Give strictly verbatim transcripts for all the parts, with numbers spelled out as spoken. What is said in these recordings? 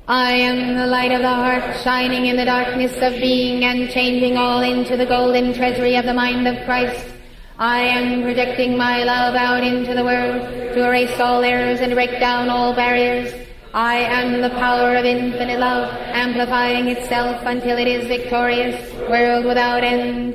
I am the light of the heart, shining in the darkness of being and changing all into the golden treasury of the mind of Christ. I am projecting my love out into the world to erase all errors and break down all barriers. I am the power of infinite love, amplifying itself until it is victorious, world without end.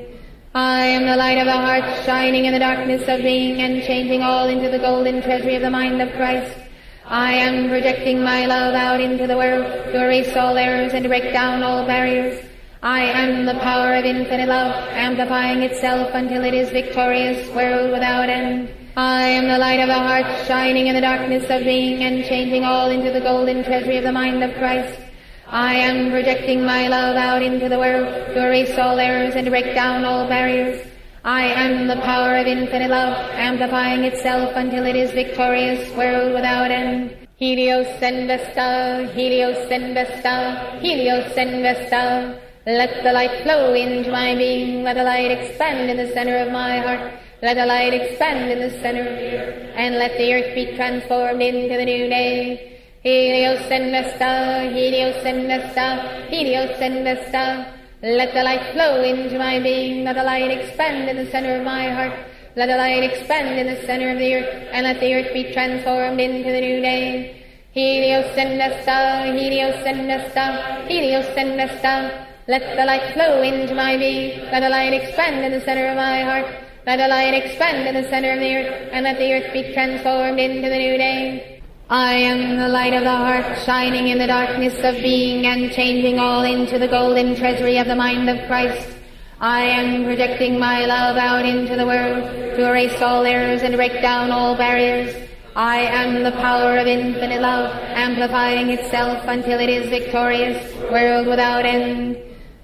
I am the light of the heart, shining in the darkness of being and changing all into the golden treasury of the mind of Christ. I am projecting my love out into the world to erase all errors and break down all barriers. I am the power of infinite love, amplifying itself until it is victorious, world without end. I am the light of the heart, shining in the darkness of being and changing all into the golden treasury of the mind of Christ. I am projecting my love out into the world to erase all errors and break down all barriers. I am the power of infinite love, amplifying itself until it is victorious, world without end. Helios and Vesta, Helios and Vesta, Helios and Vesta. Let the light flow into my being, let the light expand in the center of my heart. Let the light expand in the center of the earth, and let the earth be transformed into the new day. Helios and Vesta, Helios and Vesta, Helios and Vesta. Let the light flow into my being, let the light expand in the center of my heart. Let the light expand in the center of the earth, and let the earth be transformed into the new day. Helios and Vesta, Helios and Vesta, Helios and Vesta. Let the light flow into my being, let the light expand in the center of my heart. Let the light expand in the center of the earth, and let the earth be transformed into the new day. I am the light of the heart, shining in the darkness of being and changing all into the golden treasury of the mind of Christ. I am projecting my love out into the world to erase all errors and break down all barriers. I am the power of infinite love, amplifying itself until it is victorious, world without end.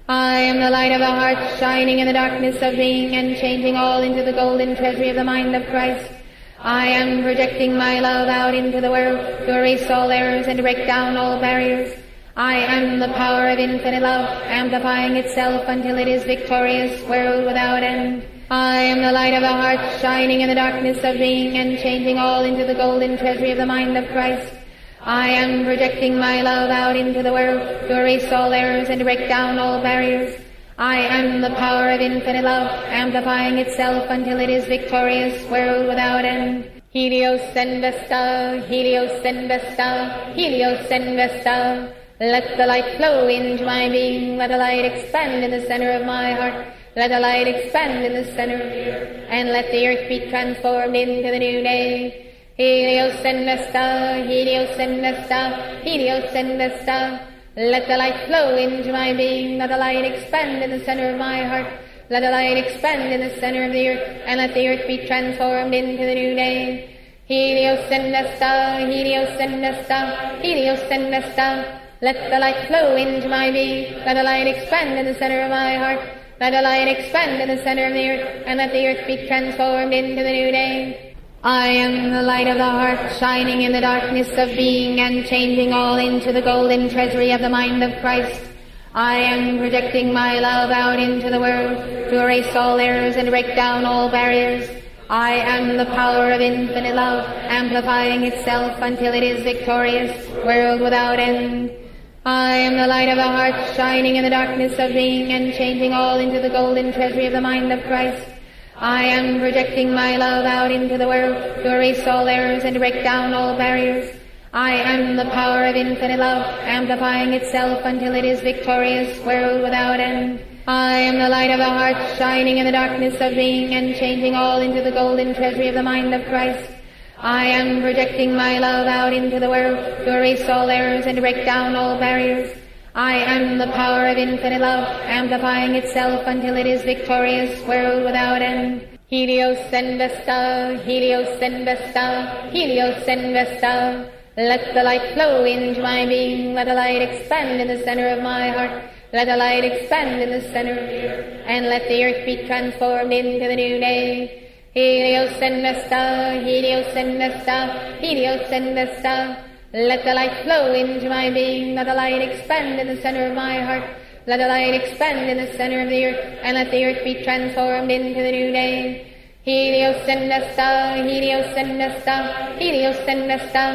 I am the light of the heart, shining in the darkness of being and changing all into the golden treasury of the mind of Christ. I am projecting my love out into the world to erase all errors and break down all barriers. I am the power of infinite love, amplifying itself until it is victorious, world without end. I am the light of the heart, shining in the darkness of being and changing all into the golden treasury of the mind of Christ. I am projecting my love out into the world to erase all errors and break down all barriers. I am the power of infinite love, amplifying itself until it is victorious, world without end. Helios and Vesta, Helios and Vesta, Helios and Vesta. Let the light flow into my being, let the light expand in the center of my heart. Let the light expand in the center of the earth, and let the earth be transformed into the new day. Helios and Vesta, Helios and Vesta, Helios and Vesta. Let the light flow into my being, let the light expand in the center of my heart. Let the light expand in the center of the earth, and let the earth be transformed into the new day. Helios and Vesta, Helios and Vesta, Helios and Vesta. Let the light flow into my being, let the light expand in the center of my heart. Let the light expand in the center of the earth, and let the earth be transformed into the new day. I am the light of the heart, shining in the darkness of being and changing all into the golden treasury of the mind of Christ. I am projecting my love out into the world to erase all errors and break down all barriers. I am the power of infinite love, amplifying itself until it is victorious, world without end. I am the light of the heart, shining in the darkness of being and changing all into the golden treasury of the mind of Christ. I am projecting my love out into the world to erase all errors and break down all barriers. I am the power of infinite love, amplifying itself until it is victorious, world without end. I am the light of the heart, shining in the darkness of being and changing all into the golden treasury of the mind of Christ. I am projecting my love out into the world to erase all errors and break down all barriers. I am the power of infinite love, amplifying itself until it is victorious, world without end. Helios and Vesta, Helios and Vesta, Helios and Vesta. Let the light flow into my being, let the light expand in the center of my heart. Let the light expand in the center of the earth, and let the earth be transformed into the new day. Helios and Vesta, Helios and Vesta, Helios and Vesta. Let the light flow into my being, let the light expand in the center of my heart. Let the light expand in the center of the earth, and let the earth be transformed into the new day. Helios and Vesta, Helios and Vesta, Helios and Vesta.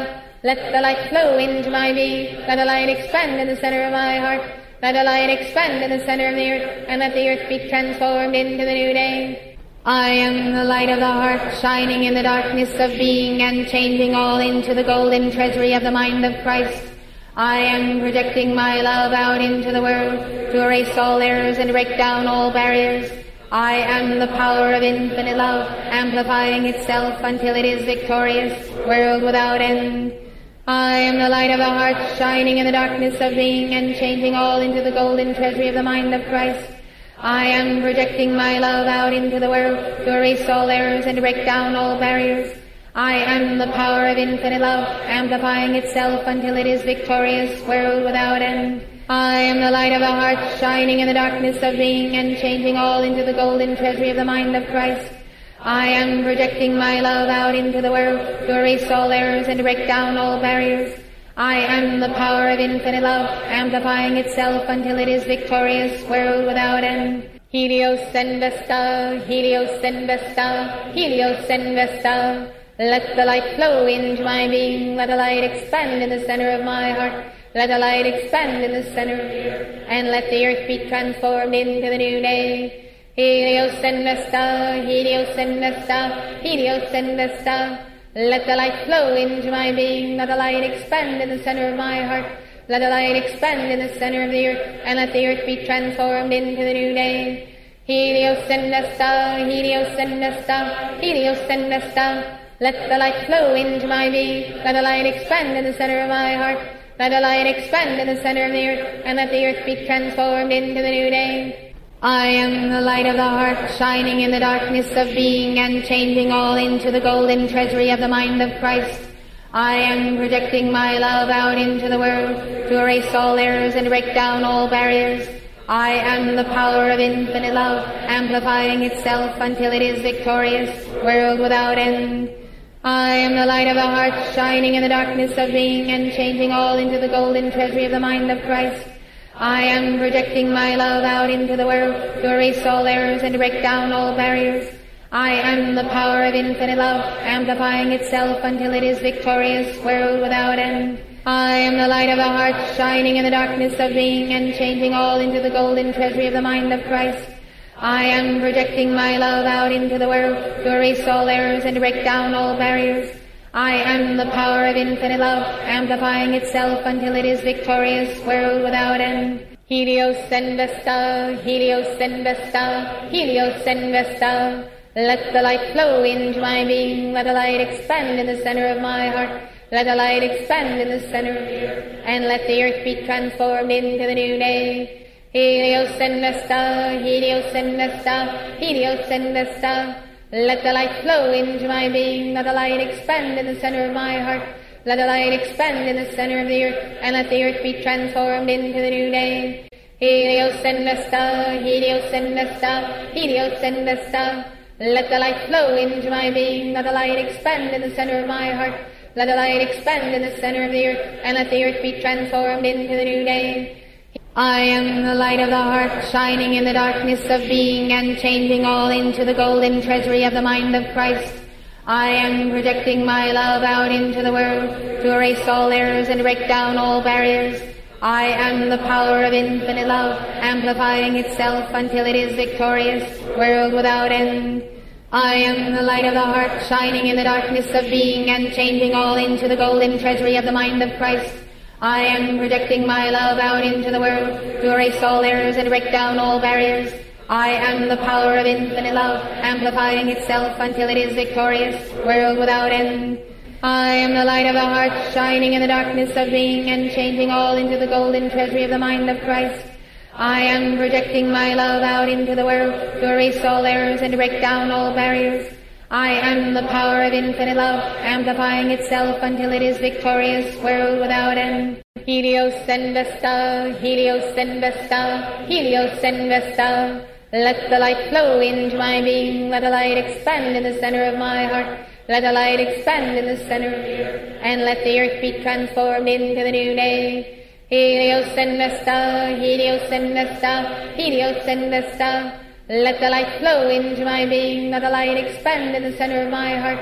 Let the light flow into my being. Let the light expand in the center of my heart. Let the light expand in the center of the earth, and let the earth be transformed into the new day. I am the light of the heart, shining in the darkness of being and changing all into the golden treasury of the mind of Christ. I am projecting my love out into the world to erase all errors and break down all barriers. I am the power of infinite love, amplifying itself until it is victorious, world without end. I am the light of the heart, shining in the darkness of being and changing all into the golden treasury of the mind of Christ. I am projecting my love out into the world to erase all errors and break down all barriers. I am the power of infinite love, amplifying itself until it is victorious, world without end. I am the light of the heart, shining in the darkness of being and changing all into the golden treasury of the mind of Christ. I am projecting my love out into the world to erase all errors and break down all barriers. I am the power of infinite love, amplifying itself until it is victorious, world without end. Helios and Vesta, Helios and Vesta, Helios and Vesta. Let the light flow into my being, let the light expand in the center of my heart. Let the light expand in the center of the earth, and let the earth be transformed into the new day. Helios and Vesta, Helios and Vesta, Helios and Vesta. Let the light flow into my being, let the light expand in the center of my heart. Let the light expand in the center of the earth, and let the earth be transformed into the new day. Helios and Vesta, Helios and Vesta, Helios and Vesta. Let the light flow into my being, let the light expand in the center of my heart. Let the light expand in the center of the earth, and let the earth be transformed into the new day. I am the light of the heart, shining in the darkness of being and changing all into the golden treasury of the mind of Christ. I am projecting my love out into the world to erase all errors and break down all barriers. I am the power of infinite love, amplifying itself until it is victorious, world without end. I am the light of the heart, shining in the darkness of being and changing all into the golden treasury of the mind of Christ. I am projecting my love out into the world to erase all errors and break down all barriers. I am the power of infinite love, amplifying itself until it is victorious, world without end. I am the light of the heart, shining in the darkness of being and changing all into the golden treasury of the mind of Christ. I am projecting my love out into the world to erase all errors and break down all barriers. I am the power of infinite love, amplifying itself until it is victorious, world without end. Helios and Vesta, Helios and Vesta, Helios and Vesta. Let the light flow into my being, let the light expand in the center of my heart. Let the light expand in the center of the earth, and let the earth be transformed into the new day. Helios and Vesta, Helios and Vesta, Helios and Vesta. Let the light flow into my being, let the light expand in the center of my heart. Let the light expand in the center of the earth, and let the earth be transformed into the new day. Helios and Vesta, Helios and Vesta, Helios and Vesta. Let the light flow into my being, let the light expand in the center of my heart. Let the light expand in the center of the earth, and let the earth be transformed into the new day. I am the light of the heart, shining in the darkness of being and changing all into the golden treasury of the mind of Christ. I am projecting my love out into the world to erase all errors and break down all barriers. I am the power of infinite love, amplifying itself until it is victorious, world without end. I am the light of the heart, shining in the darkness of being and changing all into the golden treasury of the mind of Christ. I am projecting my love out into the world to erase all errors and break down all barriers. I am the power of infinite love, amplifying itself until it is victorious, world without end. I am the light of the heart, shining in the darkness of being and changing all into the golden treasury of the mind of Christ. I am projecting my love out into the world to erase all errors and break down all barriers. I am the power of infinite love, amplifying itself until it is victorious, world without end. Helios and Vesta, Helios and Vesta, Helios and Vesta. Let the light flow into my being, let the light expand in the center of my heart. Let the light expand in the center of the earth, and let the earth be transformed into the new day. Helios and Vesta, Helios and Vesta, Helios and Vesta. Let the light flow into my being, let the light expand in the center of my heart.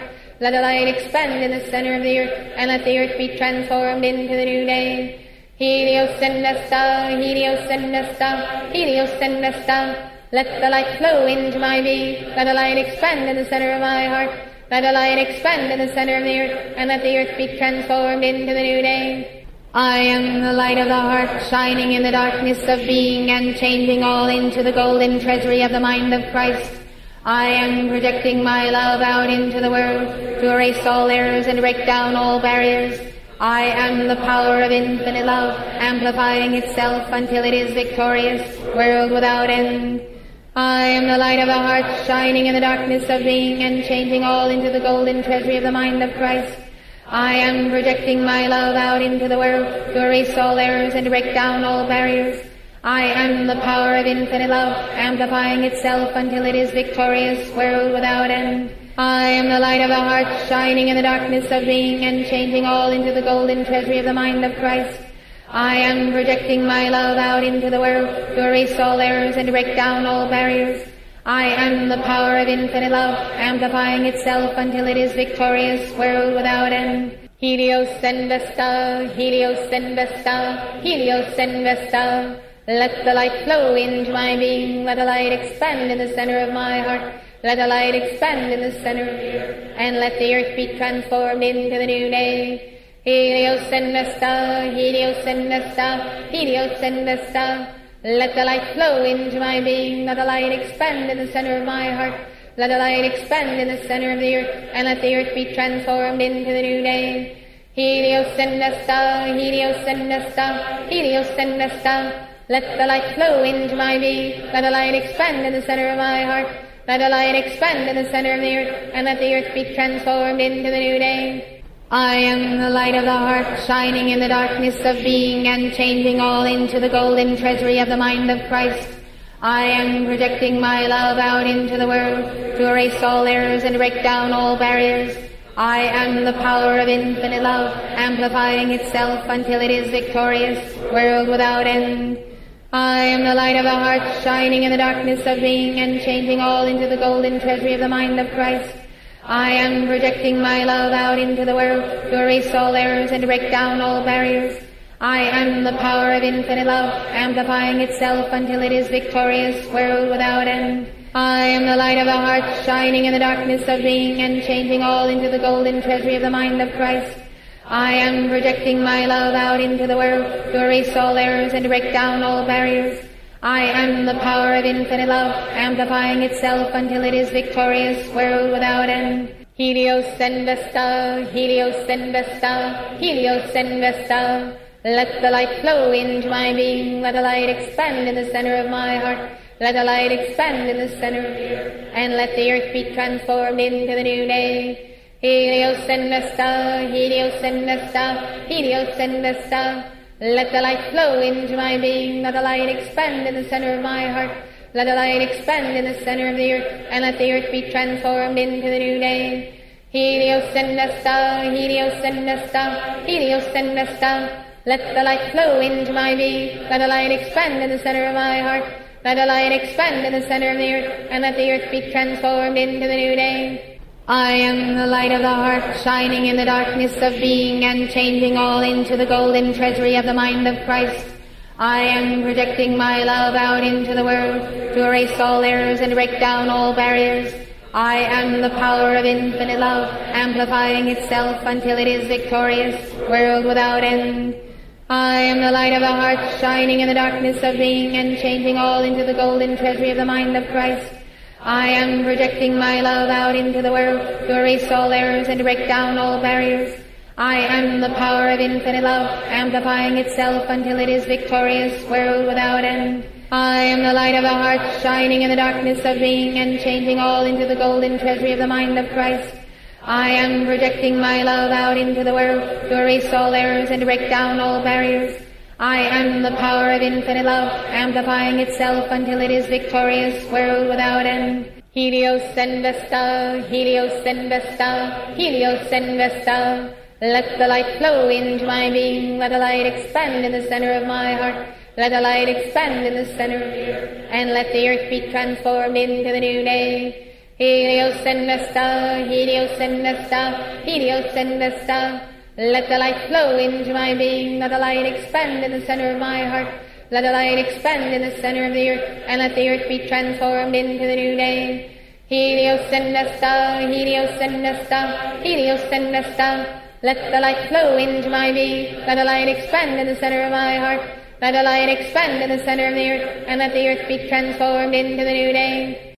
Let the light expand in the center of the earth, and let the earth be transformed into the new day. Helios and Nesta, Helios and Nesta, Helios and Nesta. Let the light flow into my being. Let the light expand in the center of my heart. Let the light expand in the center of the earth, and let the earth be transformed into the new day. I am the light of the heart, shining in the darkness of being and changing all into the golden treasury of the mind of Christ. I am projecting my love out into the world to erase all errors and break down all barriers. I am the power of infinite love, amplifying itself until it is victorious, world without end. I am the light of the heart, shining in the darkness of being and changing all into the golden treasury of the mind of Christ. I am projecting my love out into the world to erase all errors and break down all barriers. I am the power of infinite love, amplifying itself until it is victorious, world without end. I am the light of the heart, shining in the darkness of being and changing all into the golden treasury of the mind of Christ. I am projecting my love out into the world to erase all errors and break down all barriers. I am the power of infinite love, amplifying itself until it is victorious, world without end. Helios and Vesta, Helios and Vesta, Helios and Vesta. Let the light flow into my being. Let the light expand in the center of my heart. Let the light expand in the center of the earth, and let the earth be transformed into the new day. Helios and Vesta, Helios and Vesta, Helios and Vesta. Let the light flow into my being. Let the light expand in the center of my heart. Let the light expand in the center of the earth, and let the earth be transformed into the new day. Helios and Vesta, Helios and Vesta, Helios and Vesta. Let the light flow into my being. Let the light expand in the center of my heart. Let the light expand in the center of the earth, and let the earth be transformed into the new day. I am the light of the heart, shining in the darkness of being and changing all into the golden treasury of the mind of Christ. I am projecting my love out into the world to erase all errors and break down all barriers. I am the power of infinite love, amplifying itself until it is victorious, world without end. I am the light of the heart, shining in the darkness of being and changing all into the golden treasury of the mind of Christ. I am projecting my love out into the world to erase all errors and break down all barriers. I am the power of infinite love, amplifying itself until it is victorious, world without end. I am the light of the heart, shining in the darkness of being and changing all into the golden treasury of the mind of Christ. I am projecting my love out into the world to erase all errors and break down all barriers. I am the power of infinite love, amplifying itself until it is victorious, world without end. Helios and Vesta, Helios and Vesta, Helios and Vesta. Let the light flow into my being. Let the light expand in the center of my heart. Let the light expand in the center of the earth, and let the earth be transformed into the new day. Helios and Vesta, Helios and Vesta, Helios and Vesta. Let the light flow into my being. Let the light expand in the center of my heart. Let the light expand in the center of the earth, and let the earth be transformed into the new day. Helios and Vesta, Helios and Vesta, Helios and Vesta. Let the light flow into my being. Let the light expand in the center of my heart. Let the light expand in the center of the earth, and let the earth be transformed into the new day. I am the light of the heart, shining in the darkness of being and changing all into the golden treasury of the mind of Christ. I am projecting my love out into the world to erase all errors and break down all barriers. I am the power of infinite love, amplifying itself until it is victorious, world without end. I am the light of the heart, shining in the darkness of being and changing all into the golden treasury of the mind of Christ. I am projecting my love out into the world to erase all errors and break down all barriers. I am the power of infinite love, amplifying itself until it is victorious, world without end. I am the light of the heart, shining in the darkness of being and changing all into the golden treasury of the mind of Christ. I am projecting my love out into the world to erase all errors and break down all barriers. I am the power of infinite love, amplifying itself until it is victorious, world without end. Helios and Vesta, Helios and Vesta, Helios and Vesta. Let the light flow into my being. Let the light expand in the center of my heart. Let the light expand in the center of the earth, and let the earth be transformed into the new day. Helios in the star, Helios in the star, Helios in the star. Let the light flow into my being, let the light expand in the center of my heart. Let the light expand in the center of the earth, and let the earth be transformed into the new day. Helios in the star, Helios in the star, Helios in the star. Let the light flow into my being, let the light expand in the center of my heart. Let the light expand in the center of the earth, and let the earth be transformed into the new day.